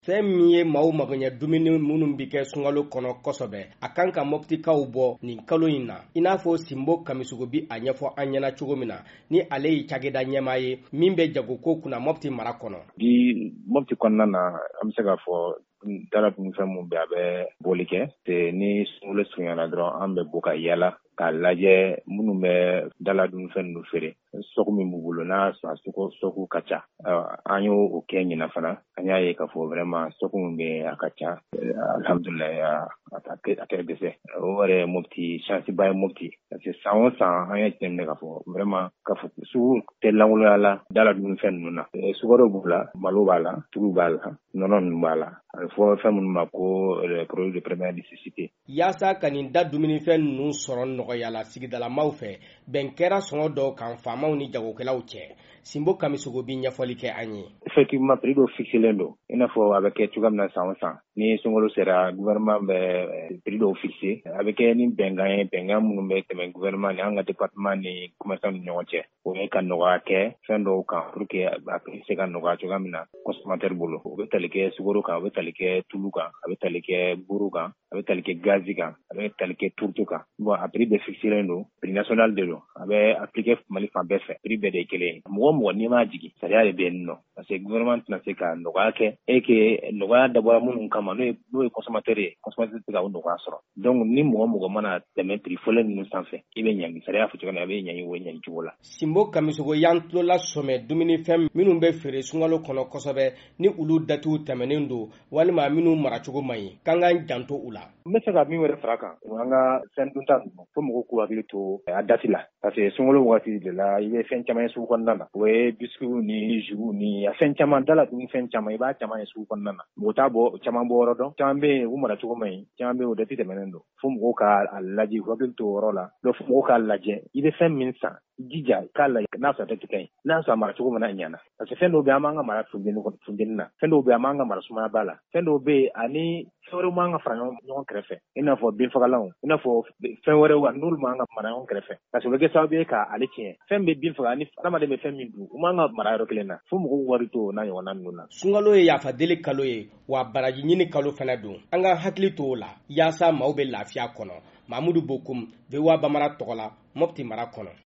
Fɛn min ye maaw magoɲɛ dumuni minnu bi kɛ sunkalo kɔnɔ kosɛbɛ a kan ka Moptikaw bɔ nin kalo in na i n'a fɔ Simbo Kamisogo bi a ɲɛfɔ an ɲɛna cogo min na ni ale ye cakɛda ɲɛmaa ye min bɛ jagoko kunna Mopti mara kɔnɔ. Bi Mopti kɔnɔna na an bɛ se ka fɔ dala dunfɛn mun bɛ a bɛ boli kɛ ni sunkalo surunyana dɔrɔn an bɛ bɔ ka yala k'a lajɛ minnu bɛ dala dunfɛn ninnu feere sɔku min b'u bolo n'a sɔrɔ sɔku ka ca an y'o kɛ ɲina fana an y'a ye k'a fɔ vraiment sɔku min bɛ a ka ca alhamdulilayi a kɛra dɛsɛ o yɛrɛ Mopti chance ba ye Mopti parce que san o san an y'a jateminɛ k'a fɔ vraiment k'a fɔ sugu tɛ langoloya la dala dunfɛn ninnu na sukaro b'u la malo b'a la tulu b'a la nɔnɔ ninnu b'a la a bɛ fɔ fɛn minnu ma ko produit de première nécessité. Yaasa ka nin da dumunifɛn ninnu sɔrɔ nɔgɔyala sigidalamaw fɛ bɛn kɛra sɔngɔ dɔw kan faamaw ni jagokɛlaw cɛ Simbo Kamisogo bi ɲɛfɔli kɛ an ye. Effectivement prix dɔ fixelen don i n'a fɔ a bɛ kɛ cogoya min na san o san ni sunkalo sera gouvernement bɛ prix dɔw fixe a bɛ kɛ ni bɛnkan ye bɛnkan minnu bɛ tɛmɛ gouvernement ni an ka département ni commerçant ni ɲɔgɔn cɛ o ye ka nɔgɔya kɛ fɛn dɔw kan pour que a prix se ka nɔgɔya cogoya min na consommateur bolo o bɛ tali kɛ sukaro kan o bɛ tali kɛ tulu kan a bɛ tali kɛ buru kan a bɛ tali kɛ gazi kan a bɛ tali kɛ turuto kan bon a prix bɛɛ fixelen don prix national de don a bɛ appliquer Mali fan bɛɛ fɛ prix bɛɛ de ye kelen ye mɔgɔ mɔgɔ n'i m'a jigin sariya de bɛ yen nɔ parce que gouvernement tɛna se ka nɔgɔya kɛ et que nɔgɔya dabɔra minnu kama n'o ye consommateur ye consommateur tɛ se ka o nɔgɔya sɔrɔ donc ni mɔgɔ mɔgɔ mana tɛmɛ prix fɔlɔ ninnu sanfɛ i bɛ ɲangi sariya fɔ cogo min na a bɛ ɲangi o ɲangi cogo la. Simbo Kamisogo y'an tulola sɔmɛ dumunifɛn minnu bɛ feere sunkalo kɔnɔ kosɛbɛ ni olu datiw tɛmɛnen don walima minnu maracogo man ɲi k'an k'an janto u la. N bɛ se ka min wɛrɛ fara kan o an ka fɛn dunta ninnu fo mɔgɔw k'u hakili to a dati la parce que sunkalo waati de la i bɛ fɛn caman ye sugu kɔnɔna na o ye biscuits ni jus ni a fɛn caman dala dun fɛn caman i b'a caman ye sugu kɔnɔna na mɔgɔ t'a bɔ caman bɔ yɔrɔ dɔn caman bɛ yen u maracogo man ɲi caman bɛ yen o dati tɛmɛnen don fo mɔgɔw k'a lajɛ u hakili to o yɔrɔ la fo mɔgɔw k'a lajɛ i bɛ fɛn min san jija k'a lajɛ n'a sɔrɔ dati ka ɲi n'a sɔrɔ a maracogo mana ɲana parce que fɛn dɔw bɛ yen an b'an ka mara funteni na fɛn dɔw bɛ yen an b'an ka mara sumaya b'a la fɛn dɔw bɛ yen ani fɛn wɛrɛw m'an ka fara ɲɔgɔn kɛrɛfɛ i n'a fɔ binfagalanw i n'a fɔ fɛn wɛrɛw n'olu m'an ka mara ɲɔgɔn kɛrɛfɛ parce que o bɛ kɛ sababu ye k'ale tiɲɛ fɛn bɛ bin faga ni adamaden bɛ fɛn min dun u m'an ka mara yɔrɔ kelen na fo mɔgɔw wari to o n'a ɲɔgɔnna ninnu na. Sunkalo ye yafadeli kalo ye wa baraji ɲini kalo fana don an ka hakili to o la yaasa maaw bɛ lafiya kɔnɔ Mamudu Bokum VOA Bamara tɔgɔ la Mopti mara kɔnɔ.